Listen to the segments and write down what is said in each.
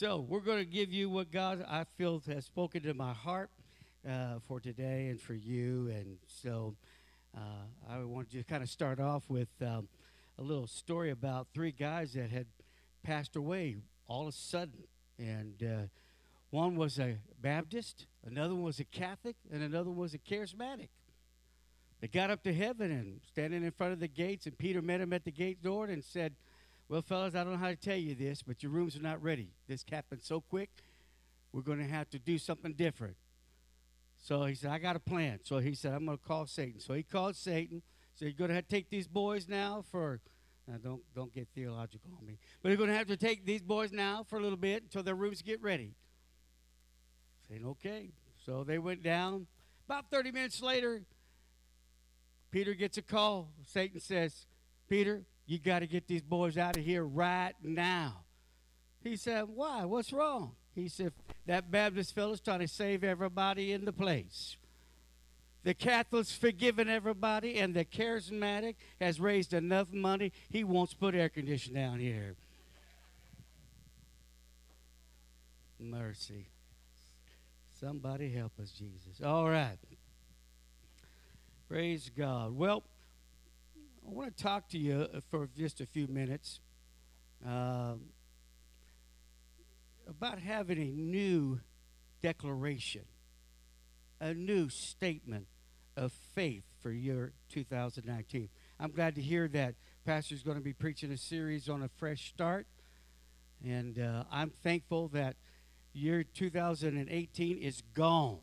So we're going to give you what God, I feel, has spoken to my heart for today and for you. And so I want to kind of start off with a little story about three guys that had passed away all of a sudden. And one was a Baptist, another one was a Catholic, and another one was a charismatic. They got up to heaven and standing in front of the gates, and Peter met him at the gate door and said, "Well, fellas, I don't know how to tell you this, but your rooms are not ready. This happened so quick, we're going to have to do something different." So he said, "I got a plan." So he said, "I'm going to call Satan." So he called Satan. So you're going to have to take these boys now for, now don't get theological on me, but you're going to have to take these boys now for a little bit until their rooms get ready. Saying, okay. So they went down. About 30 minutes later, Peter gets a call. Satan says, "Peter, you got to get these boys out of here right now." He said, "Why? What's wrong?" He said, "That Baptist fellow's trying to save everybody in the place. The Catholic's forgiven everybody, and the charismatic has raised enough money, he wants to put air conditioning down here." Mercy. Somebody help us, Jesus. All right. Praise God. Well, I want to talk to you for just a few minutes about having a new declaration, a new statement of faith for year 2019. I'm glad to hear that Pastor's going to be preaching a series on a fresh start, and I'm thankful that year 2018 is gone.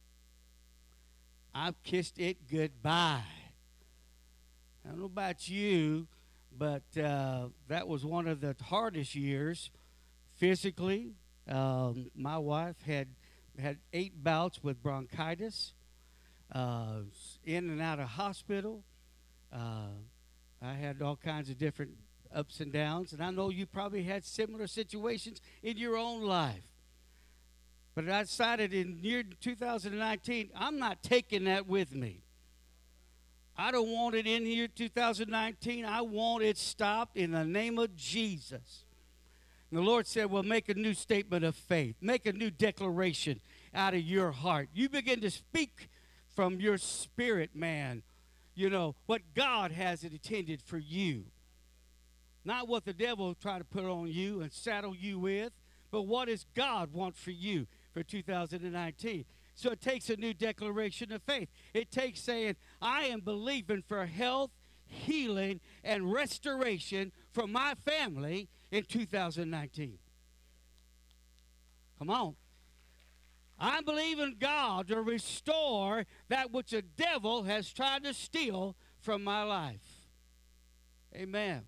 I've kissed it goodbye. I don't know about you, but that was one of the hardest years physically. My wife had 8 bouts with bronchitis, in and out of hospital. I had all kinds of different ups and downs, and I know you probably had similar situations in your own life. But I decided in year 2019, I'm not taking that with me. I don't want it in here 2019. I want it stopped in the name of Jesus. And the Lord said, well, make a new statement of faith. Make a new declaration out of your heart. You begin to speak from your spirit, man. You know, what God has intended for you. Not what the devil will try to put on you and saddle you with, but what does God want for you for 2019? So it takes a new declaration of faith. It takes saying, I am believing for health, healing, and restoration for my family in 2019. Come on. I believe in God to restore that which the devil has tried to steal from my life. Amen.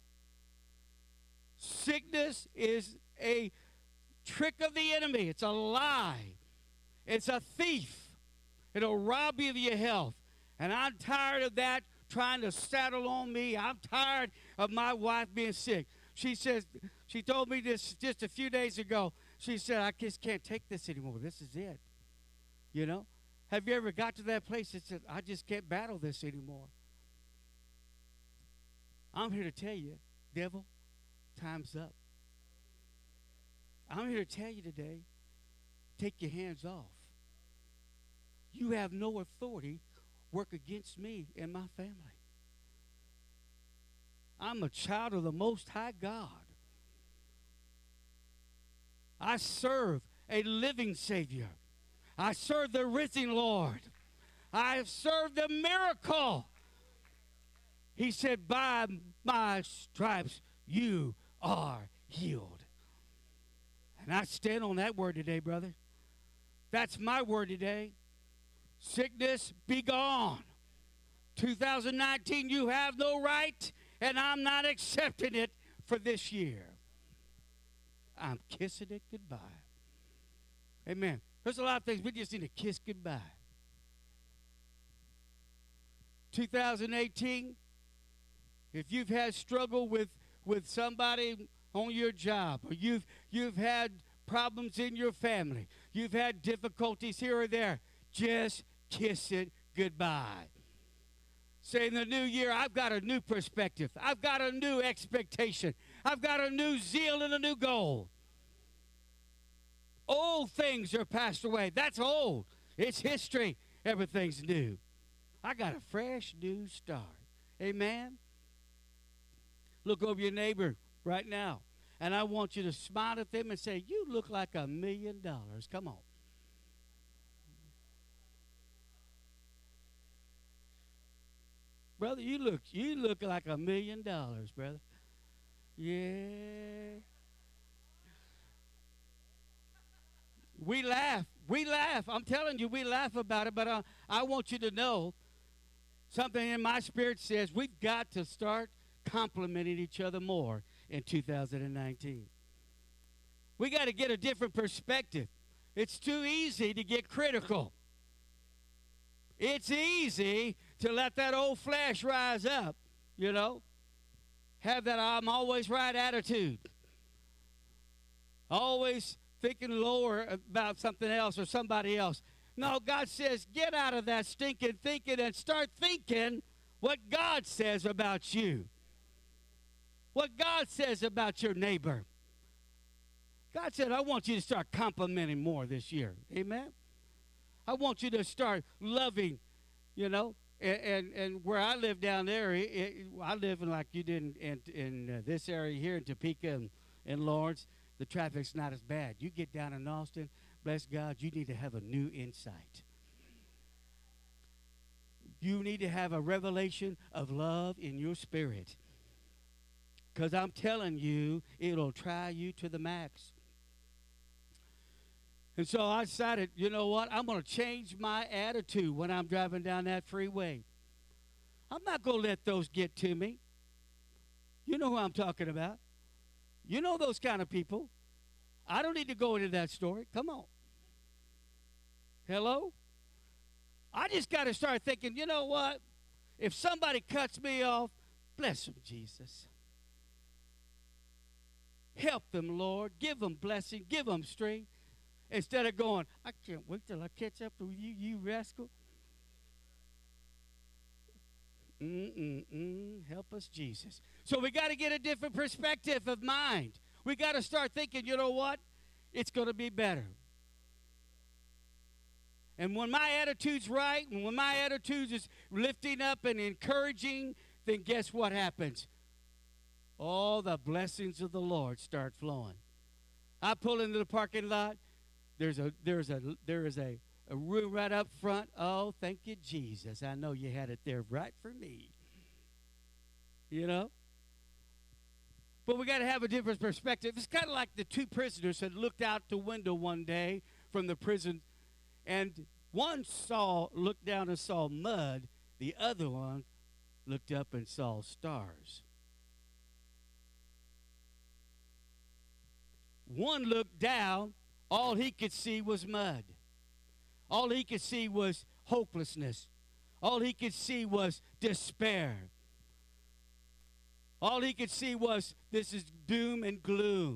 Sickness is a trick of the enemy. It's a lie. It's a thief. It'll rob you of your health. And I'm tired of that trying to saddle on me. I'm tired of my wife being sick. She told me this just a few days ago. She said, I just can't take this anymore. This is it. You know? Have you ever got to that place that said, I just can't battle this anymore? I'm here to tell you, devil, time's up. I'm here to tell you today, take your hands off. You have no authority work against me and my family. I'm a child of the Most High God. I serve a living Savior. I serve the risen Lord. I have served the miracle. He said, by my stripes you are healed. And I stand on that word today, brother. That's my word today. Sickness, be gone. 2019, you have no right, and I'm not accepting it for this year. I'm kissing it goodbye. Amen. There's a lot of things we just need to kiss goodbye. 2018, if you've had struggle with somebody on your job, or you've had problems in your family, you've had difficulties here or there, just kiss it goodbye. Say in the new year, I've got a new perspective. I've got a new expectation. I've got a new zeal and a new goal. Old things are passed away. That's old. It's history. Everything's new. I got a fresh new start. Amen? Look over your neighbor right now, and I want you to smile at them and say, you look like $1 million. Come on. Brother, you look like $1 million, brother. Yeah. We laugh. I'm telling you, we laugh about it, but I want you to know something in my spirit says we've got to start complimenting each other more in 2019. We got to get a different perspective. It's too easy to get critical. It's easy to let that old flesh rise up, you know. Have that I'm always right attitude. Always thinking lower about something else or somebody else. No, God says get out of that stinking thinking and start thinking what God says about you. What God says about your neighbor. God said, I want you to start complimenting more this year. Amen? I want you to start loving, you know. And where I live down there, I live in like you did in this area here in Topeka and Lawrence. The traffic's not as bad. You get down in Austin, bless God, you need to have a new insight. You need to have a revelation of love in your spirit. Because I'm telling you, it'll try you to the max. And so I decided, you know what? I'm going to change my attitude when I'm driving down that freeway. I'm not going to let those get to me. You know who I'm talking about. You know those kind of people. I don't need to go into that story. Come on. Hello? I just got to start thinking, you know what? If somebody cuts me off, bless them, Jesus. Help them, Lord. Give them blessing. Give them strength. Instead of going, I can't wait till I catch up with you, you rascal. Help us, Jesus. So we got to get a different perspective of mind. We got to start thinking, you know what? It's going to be better. And when my attitude's right, and when my attitude is lifting up and encouraging, then guess what happens? All the blessings of the Lord start flowing. I pull into the parking lot. There is a room right up front. Oh, thank you, Jesus. I know you had it there right for me. You know? But we got to have a different perspective. It's kind of like the two prisoners had looked out the window one day from the prison, and one looked down and saw mud. The other one looked up and saw stars. One looked down. All he could see was mud. All he could see was hopelessness. All he could see was despair. All he could see was this is doom and gloom.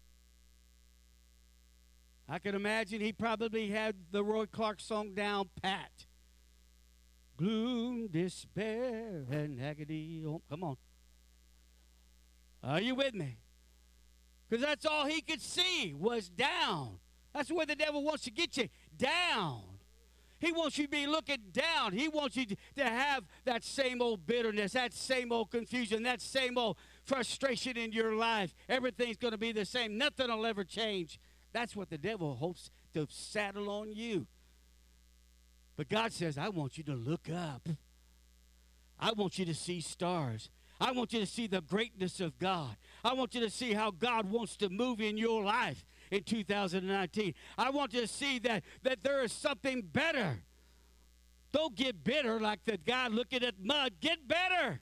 I can imagine he probably had the Roy Clark song down pat. Gloom, despair, and agony. Oh, come on. Are you with me? Because that's all he could see was down. That's where the devil wants to get you, down. He wants you to be looking down. He wants you to have that same old bitterness, that same old confusion, that same old frustration in your life. Everything's going to be the same. Nothing will ever change. That's what the devil hopes to saddle on you. But God says, I want you to look up. I want you to see stars. I want you to see the greatness of God. I want you to see how God wants to move in your life in 2019. I want you to see that there is something better. Don't get bitter like the guy looking at mud. Get better.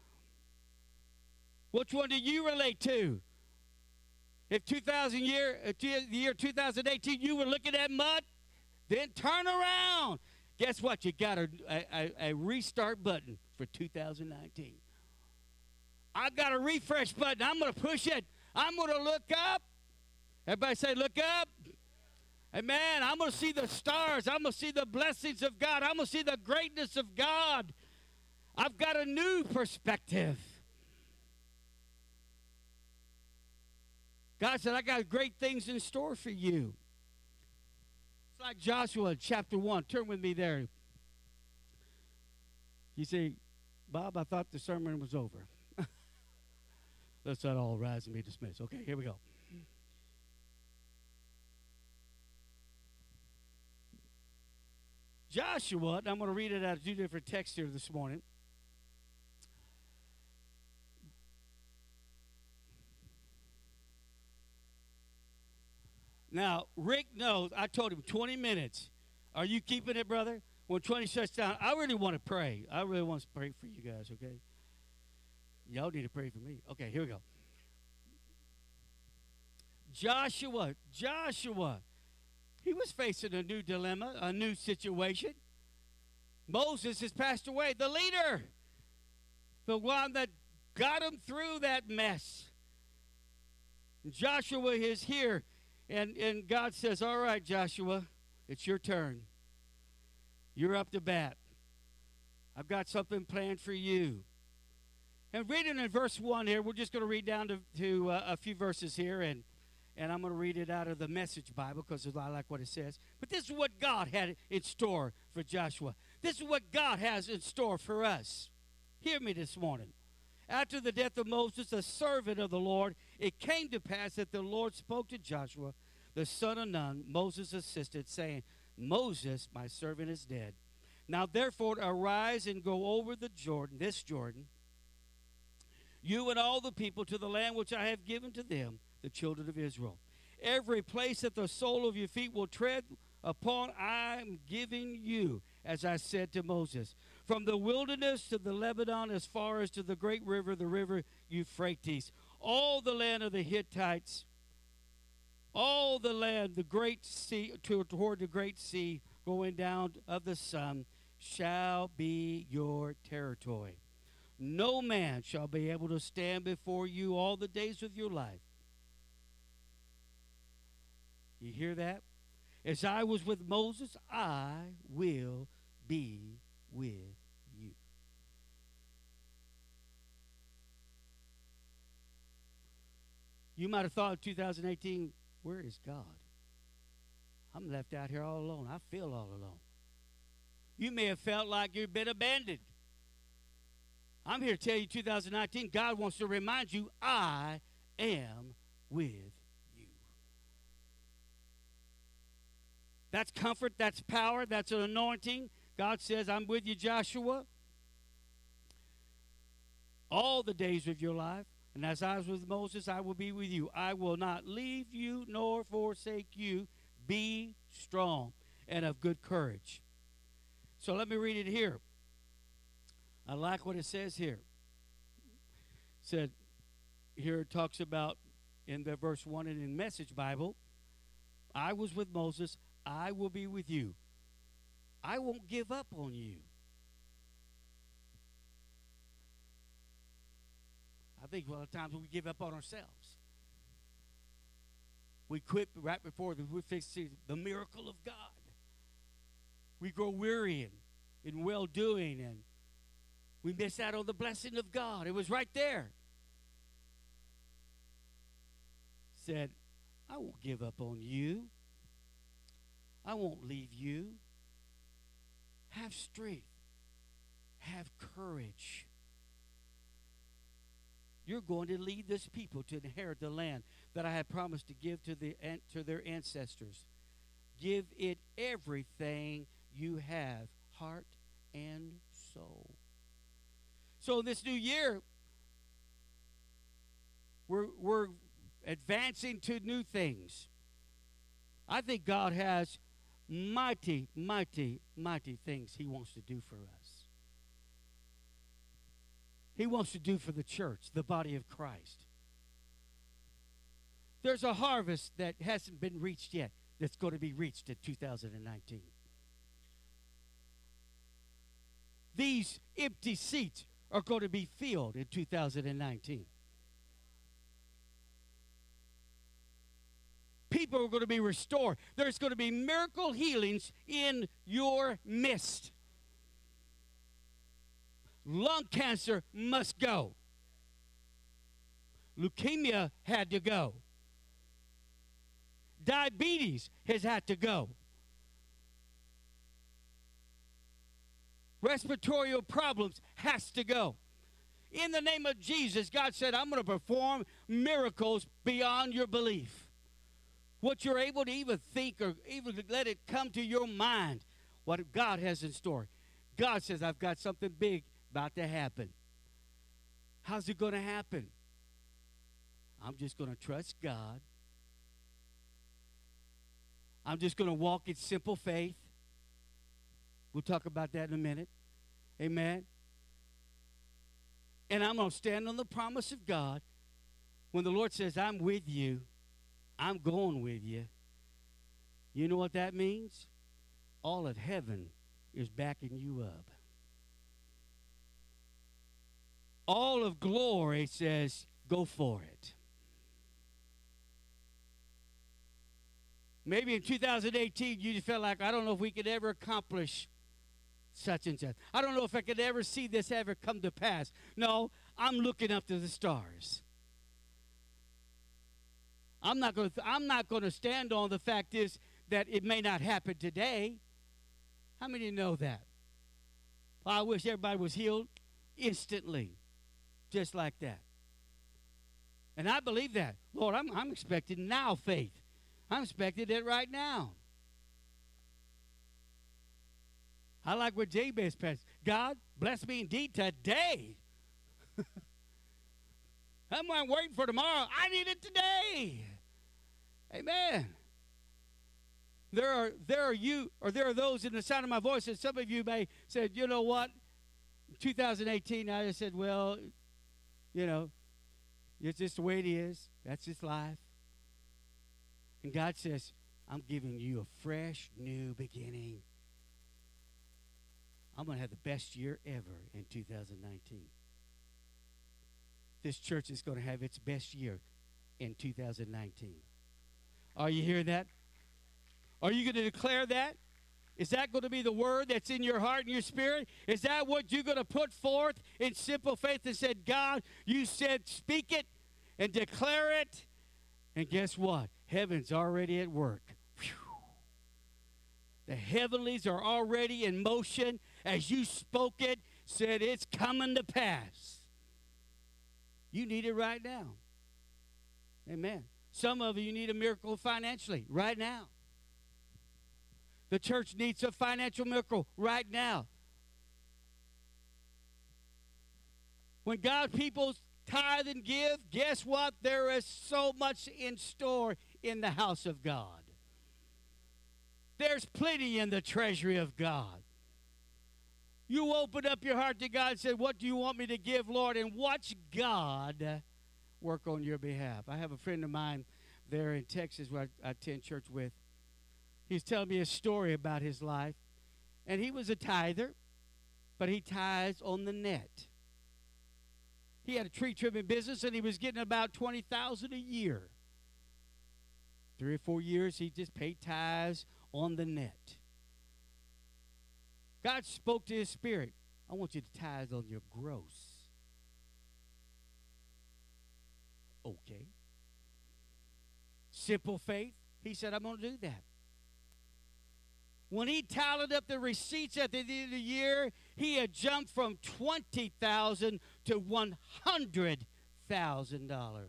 Which one do you relate to? If the year 2018 you were looking at mud, then turn around. Guess what? You got a restart button for 2019. I got a refresh button. I'm going to push it. I'm going to look up. Everybody say, look up. Amen. I'm going to see the stars. I'm going to see the blessings of God. I'm going to see the greatness of God. I've got a new perspective. God said, I got great things in store for you. like Joshua chapter 1. Turn with me there. You say, Bob, I thought the sermon was over. Let's not all rise and be dismissed. Okay, here we go. Joshua, and I'm going to read it out of two different texts here this morning. Now, Rick knows, I told him 20 minutes. Are you keeping it, brother? When 20 shuts down, I really want to pray. I really want to pray for you guys, okay? Y'all need to pray for me. Okay, here we go. Joshua, he was facing a new dilemma, a new situation. Moses has passed away, the leader, the one that got him through that mess. Joshua is here, and God says, all right, Joshua, it's your turn. You're up to bat. I've got something planned for you. And reading in verse 1 here, we're just going to read down to a few verses here, and I'm going to read it out of the Message Bible because I like what it says. But this is what God had in store for Joshua. This is what God has in store for us. Hear me this morning. After the death of Moses, a servant of the Lord, it came to pass that the Lord spoke to Joshua, the son of Nun, Moses' assistant, saying, Moses, my servant, is dead. Now therefore arise and go over the Jordan, this Jordan, you and all the people, to the land which I have given to them, the children of Israel. Every place that the sole of your feet will tread upon, I am giving you, as I said to Moses. From the wilderness to the Lebanon, as far as to the great river, the river Euphrates, all the land of the Hittites, all the land, the great sea, toward the great sea, going down of the sun, shall be your territory. No man shall be able to stand before you all the days of your life. You hear that? As I was with Moses, I will be with you. You might have thought in 2018, where is God? I'm left out here all alone. I feel all alone. You may have felt like you've been abandoned. I'm here to tell you 2019, God wants to remind you, I am with you. That's comfort, that's power, that's an anointing. God says, I'm with you, Joshua, all the days of your life. And as I was with Moses, I will be with you. I will not leave you nor forsake you. Be strong and of good courage. So let me read it here. I like what it says here. It said, here it talks about in the verse 1 and in Message Bible, I was with Moses, I will be with you. I won't give up on you. I think a lot of times we give up on ourselves. We quit right before we fix the miracle of God. We grow weary in well-doing, and we miss out on the blessing of God. It was right there. Said, I won't give up on you. I won't leave you. Have strength. Have courage. You're going to lead this people to inherit the land that I have promised to give to their ancestors. Give it everything you have, heart and soul. So in this new year, we're advancing to new things. I think God has mighty, mighty, mighty things He wants to do for us. He wants to do for the church, the body of Christ. There's a harvest that hasn't been reached yet that's going to be reached in 2019. These empty seats are going to be filled in 2019. People are going to be restored. There's going to be miracle healings in your midst. Lung cancer must go. Leukemia had to go. Diabetes has had to go. Respiratory problems has to go. In the name of Jesus, God said, I'm going to perform miracles beyond your belief. What you're able to even think or even let it come to your mind, what God has in store. God says, I've got something big about to happen. How's it going to happen? I'm just going to trust God. I'm just going to walk in simple faith. We'll talk about that in a minute. Amen. And I'm going to stand on the promise of God. When the Lord says, I'm with you, I'm going with you. You know what that means? All of heaven is backing you up. All of glory says, go for it. Maybe in 2018, you just felt like, I don't know if we could ever accomplish such and such. I don't know if I could ever see this ever come to pass. No, I'm looking up to the stars. I'm not going to stand on the fact is that it may not happen today. How many know that? Well, I wish everybody was healed instantly, just like that. And I believe that. Lord, I'm expecting now faith. I'm expecting it right now. I like what Jabez passed. God, bless me indeed today. I'm not waiting for tomorrow. I need it today. Amen. There are those in the sound of my voice, and some of you may say, you know what? In 2018, I just said, well, you know, it's just the way it is. That's just life. And God says, I'm giving you a fresh, new beginning. I'm going to have the best year ever in 2019. This church is going to have its best year in 2019. Are you hearing that? Are you going to declare that? Is that going to be the word that's in your heart and your spirit? Is that what you're going to put forth in simple faith and said, God, you said speak it and declare it? And guess what? Heaven's already at work. Whew. The heavenlies are already in motion. As you spoke it, said it's coming to pass. You need it right now. Amen. Some of you need a miracle financially right now. The church needs a financial miracle right now. When God's people tithe and give, guess what? There is so much in store in the house of God. There's plenty in the treasury of God. You open up your heart to God and say, what do you want me to give, Lord? And watch God work on your behalf. I have a friend of mine there in Texas where I attend church with. He's telling me a story about his life. And he was a tither, but he tithes on the net. He had a tree trimming business, and he was getting about $20,000 a year. 3 or 4 years, he just paid tithes on the net. God spoke to his spirit. I want you to tithe on your gross. Okay. Simple faith. He said, I'm going to do that. When he tallied up the receipts at the end of the year, he had jumped from $20,000 to $100,000.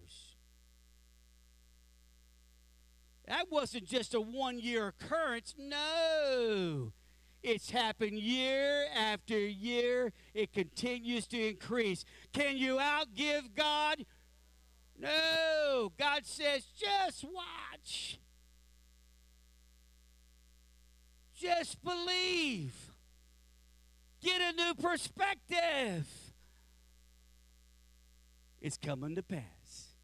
That wasn't just a one-year occurrence. No. It's happened year after year. It continues to increase. Can you outgive God? No. God says, just watch. Just believe. Get a new perspective. It's coming to pass.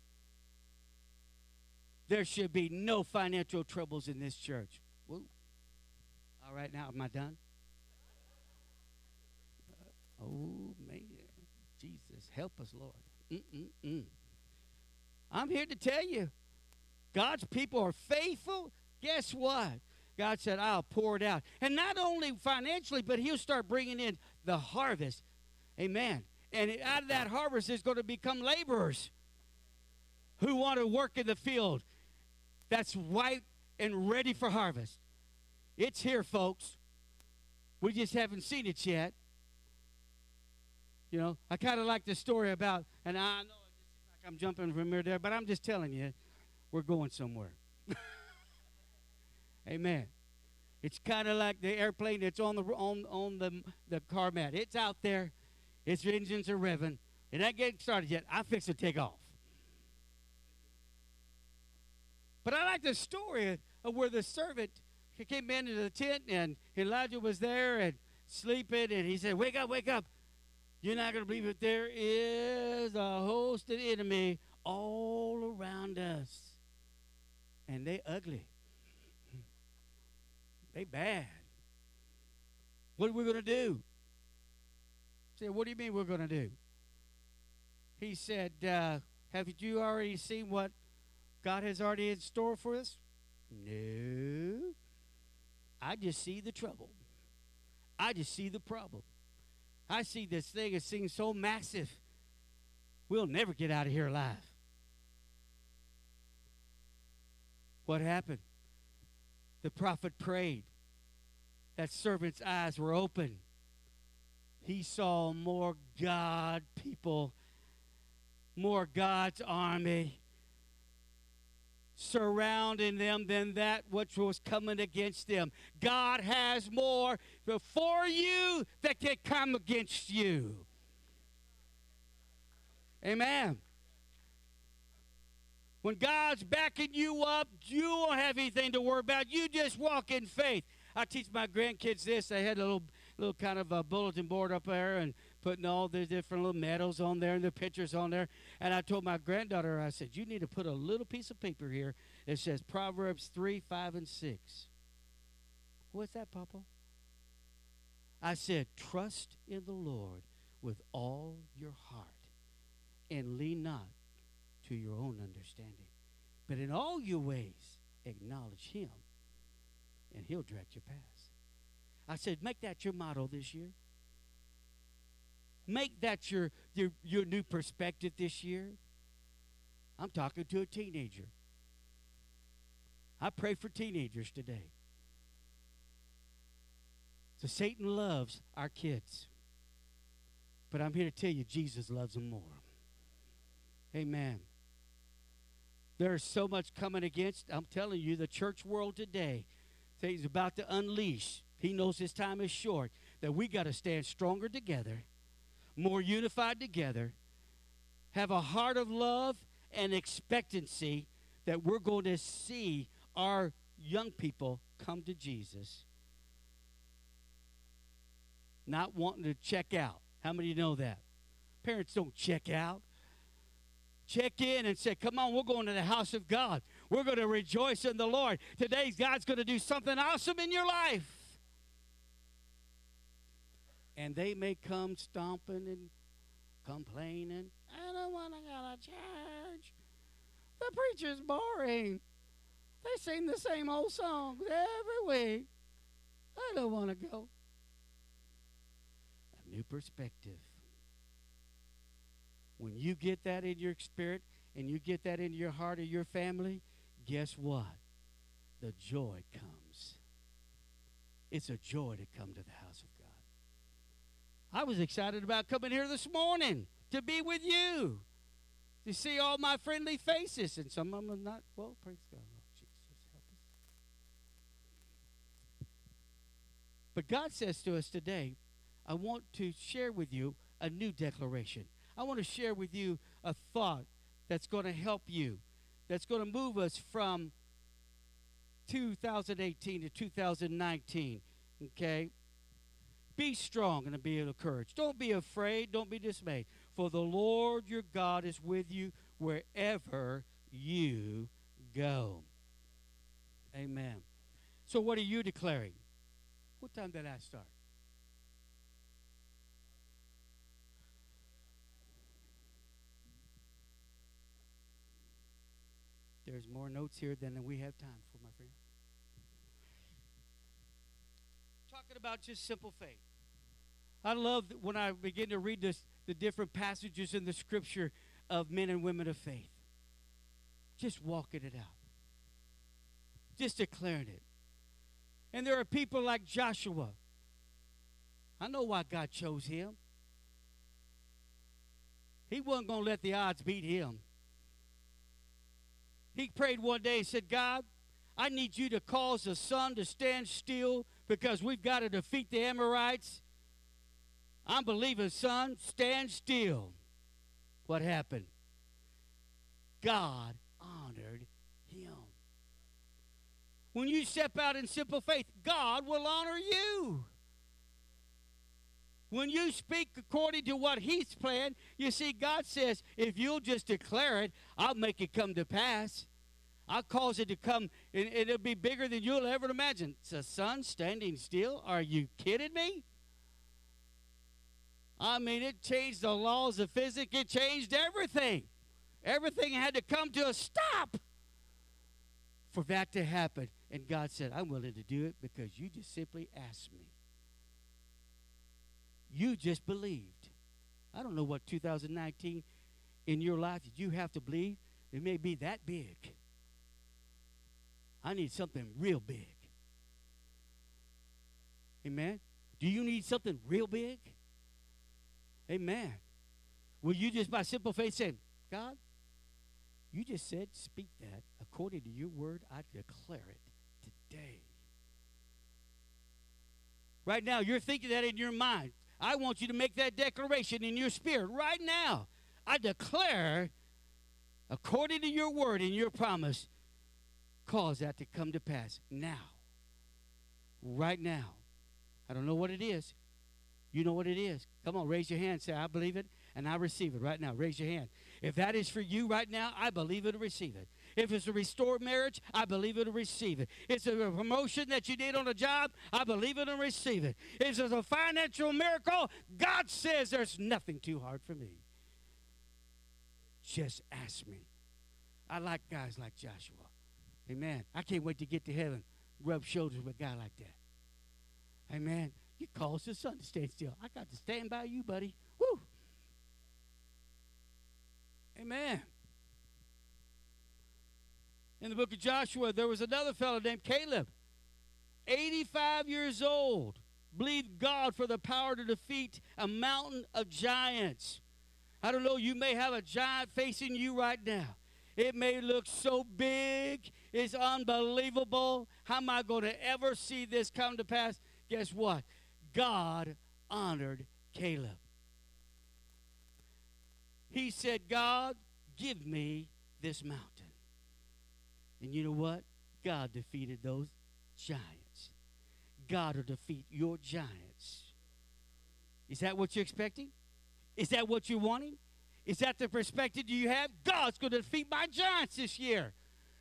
There should be no financial troubles in this church. Woo. All right, now, am I done? Oh, man. Jesus, help us, Lord. I'm here to tell you, God's people are faithful. Guess what? God said, I'll pour it out. And not only financially, but he'll start bringing in the harvest. Amen. And out of that harvest is going to become laborers who want to work in the field that's white and ready for harvest. It's here, folks. We just haven't seen it yet. You know, I kind of like the story about, and I know it seems like I'm jumping from here to there, but I'm just telling you, we're going somewhere. Amen. It's kind of like the airplane that's on the car mat. It's out there. Its engines are revving. It ain't getting started yet. I'm fixing to take off. But I like the story of where the servant came into the tent and Elijah was there and sleeping, and he said, "Wake up, wake up. You're not going to believe it. There is a host of enemy all around us. And they ugly. They bad. What are we going to do?" I said, "What do you mean we're going to do?" He said, "Have you already seen what God has already in store for us?" "No. I just see the trouble. I just see the problem. I see this thing as seems so massive. We'll never get out of here alive." What happened? The prophet prayed. That servant's eyes were open. He saw more God people, more God's army surrounding them than that which was coming against them. God has more for you that can come against you. Amen. When God's backing you up, you won't have anything to worry about. You just walk in faith. I teach my grandkids this. They had a little kind of a bulletin board up there and putting all the different little medals on there and the pictures on there. And I told my granddaughter, I said, "You need to put a little piece of paper here that says Proverbs 3, 5, and 6. "What's that, Papa?" I said, "Trust in the Lord with all your heart and lean not to your own understanding. But in all your ways, acknowledge him, and he'll direct your paths." I said, make that your motto this year. Make that your new perspective this year. I'm talking to a teenager. I pray for teenagers today. So Satan loves our kids. But I'm here to tell you, Jesus loves them more. Amen. There's so much coming against. I'm telling you, the church world today, Satan's about to unleash. He knows his time is short. That we got to stand stronger together, more unified together, have a heart of love and expectancy that we're going to see our young people come to Jesus. Not wanting to check out. How many of you know that? Parents don't check out. Check in and say, "Come on, we're going to the house of God. We're going to rejoice in the Lord. Today, God's going to do something awesome in your life." And they may come stomping and complaining. "I don't want to go to church. The preacher's boring. They sing the same old songs every week. I don't want to go." A new perspective. When you get that in your spirit and you get that into your heart or your family, guess what? The joy comes. It's a joy to come to the house of God. I was excited about coming here this morning to be with you, to see all my friendly faces, and some of them are not. Well, praise God. Oh, Jesus, help us. But God says to us today, I want to share with you a new declaration. I want to share with you a thought that's going to help you, that's going to move us from 2018 to 2019, okay? Be strong and be of courage. Don't be afraid. Don't be dismayed. For the Lord your God is with you wherever you go. Amen. So what are you declaring? What time did I start? There's more notes here than we have time for, my friend. Talking about just simple faith. I love when I begin to read the different passages in the scripture of men and women of faith. Just walking it out. Just declaring it. And there are people like Joshua. I know why God chose him. He wasn't going to let the odds beat him. He prayed one day and said, God, I need you to cause the sun to stand still because we've got to defeat the Amorites. I'm believing, son, stand still. What happened? God honored him. When you step out in simple faith, God will honor you. When you speak according to what he's planned, you see, God says, if you'll just declare it, I'll make it come to pass. I'll cause it to come, and it'll be bigger than you'll ever imagine. It's the sun standing still? Are you kidding me? I mean, it changed the laws of physics. It changed everything. Everything had to come to a stop for that to happen. And God said, I'm willing to do it because you just simply asked me. You just believed. I don't know what 2019 in your life that you have to believe. It may be that big. I need something real big. Amen. Do you need something real big? Amen. Will you just by simple faith say, God, you just said speak that. According to your word, I declare it today. Right now, you're thinking that in your mind. I want you to make that declaration in your spirit right now. I declare, according to your word and your promise, cause that to come to pass now. Right now. I don't know what it is. You know what it is. Come on, raise your hand. Say, I believe it and I receive it right now. Raise your hand. If that is for you right now, I believe it and receive it. If it's a restored marriage, I believe it and receive it. If it's a promotion that you did on a job, I believe it and receive it. If it's a financial miracle, God says there's nothing too hard for me. Just ask me. I like guys like Joshua. Amen. I can't wait to get to heaven, rub shoulders with a guy like that. Amen. You cause the sun to stand still. I got to stand by you, buddy. Woo. Amen. In the book of Joshua, there was another fellow named Caleb, 85 years old, believed God for the power to defeat a mountain of giants. I don't know, you may have a giant facing you right now. It may look so big, it's unbelievable. How am I going to ever see this come to pass? Guess what? God honored Caleb. He said, God, give me this mountain. And you know what? God defeated those giants. God will defeat your giants. Is that what you're expecting? Is that what you're wanting? Is that the perspective you have? God's going to defeat my giants this year.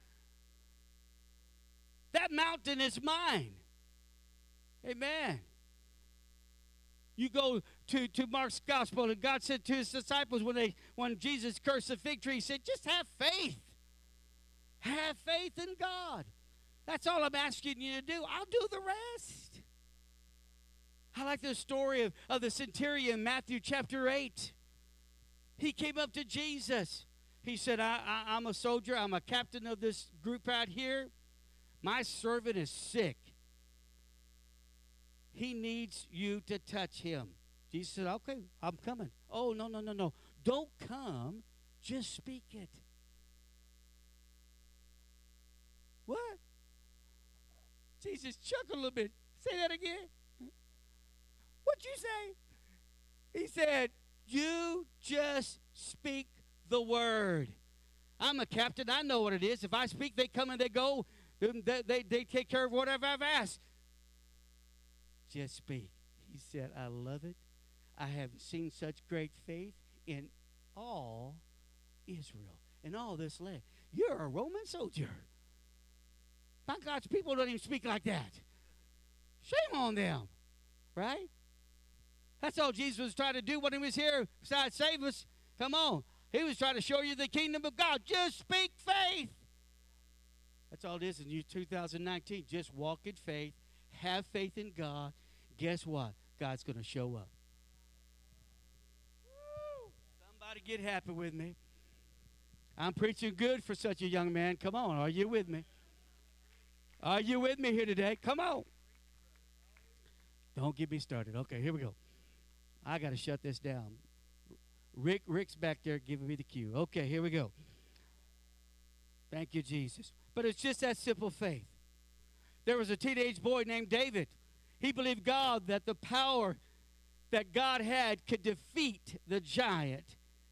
That mountain is mine. Amen. You go to Mark's gospel, and God said to his disciples when Jesus cursed the fig tree, he said, just have faith. Have faith in God. That's all I'm asking you to do. I'll do the rest. I like the story of the centurion, Matthew chapter 8. He came up to Jesus. He said, I'm a soldier. I'm a captain of this group out here. My servant is sick. He needs you to touch him. Jesus said, okay, I'm coming. Oh, no. Don't come. Just speak it. What? Jesus chuckled a little bit. Say that again. What'd you say? He said, you just speak the word. I'm a captain. I know what it is. If I speak, they come and they go. They take care of whatever I've asked. Just speak. He said, I love it. I have seen such great faith in all Israel, in all this land. You're a Roman soldier. My God's people don't even speak like that. Shame on them, right? That's all Jesus was trying to do when he was here, besides save us. Come on. He was trying to show you the kingdom of God. Just speak faith. That's all it is in 2019. Just walk in faith. Have faith in God. Guess what? God's going to show up. Woo! Somebody get happy with me. I'm preaching good for such a young man. Come on. Are you with me? Are you with me here today? Come on. Don't get me started. Okay, here we go. I got to shut this down. Rick's back there giving me the cue. Okay, here we go. Thank you, Jesus. But it's just that simple faith. There was a teenage boy named David. He believed God that the power that God had could defeat the giant.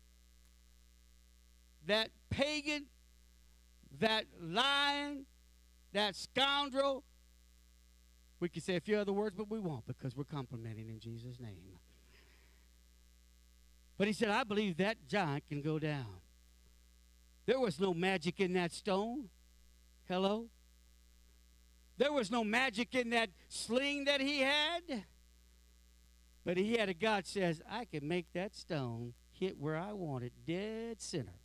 That pagan, that lion, that scoundrel. We could say a few other words, but we won't because we're complimenting in Jesus' name. But he said, I believe that giant can go down. There was no magic in that stone. Hello? There was no magic in that sling that he had. But he had a God says, I can make that stone hit where I want it, dead center.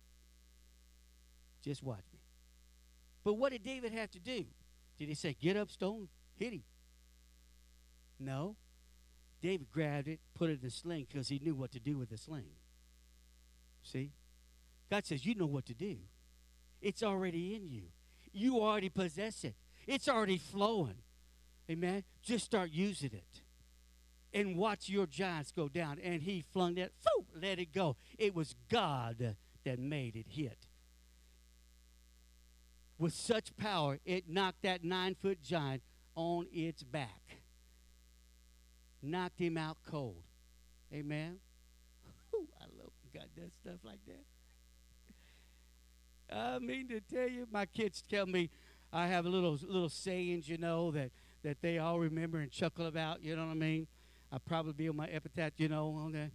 Just watch me. But what did David have to do? Did he say, get up, stone, hit him? No. David grabbed it, put it in a sling because he knew what to do with the sling. See? God says, you know what to do. It's already in you. You already possess it. It's already flowing. Amen? Just start using it. And watch your giants go down. And he flung that, let it go. It was God that made it hit. With such power, it knocked that 9-foot giant on its back. Knocked him out cold. Amen? I love when God does stuff like that. I mean to tell you, my kids tell me I have little sayings, that they all remember and chuckle about, you know what I mean? I'll probably be on my epitaph, on that.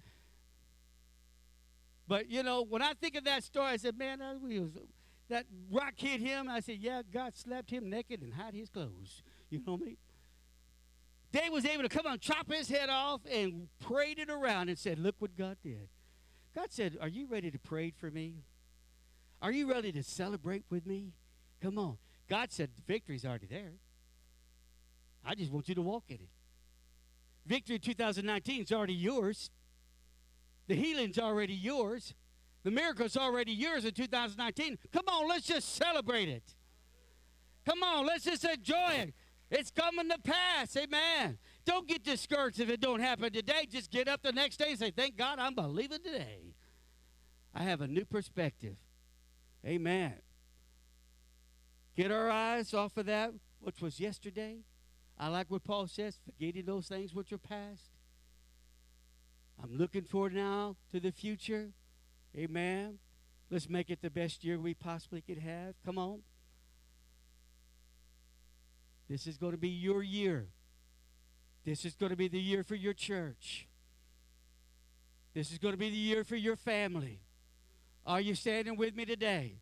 But, when I think of that story, I said, man, that rock hit him. I said, yeah, God slapped him naked and hide his clothes. You know what I mean? David was able to come and chop his head off and prayed it around and said, look what God did. God said, are you ready to pray for me? Are you ready to celebrate with me? Come on. God said the victory's already there. I just want you to walk in it. Victory 2019 is already yours. The healing's already yours. The miracle's already yours in 2019. Come on, let's just celebrate it. Come on, let's just enjoy it. It's coming to pass. Amen. Don't get discouraged if it don't happen today. Just get up the next day and say, thank God I'm believing today. I have a new perspective. Amen. Get our eyes off of that, which was yesterday. I like what Paul says, forgetting those things which are past. I'm looking forward now to the future. Amen. Let's make it the best year we possibly could have. Come on. This is going to be your year. This is going to be the year for your church. This is going to be the year for your family. Are you standing with me today?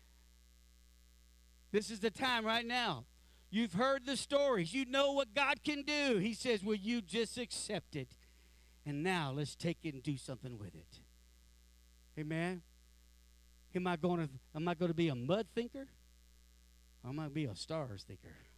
This is the time right now. You've heard the stories. You know what God can do. He says, will you just accept it? And now let's take it and do something with it. Amen. Am I going to be a mud thinker? Or am I going to be a stars thinker?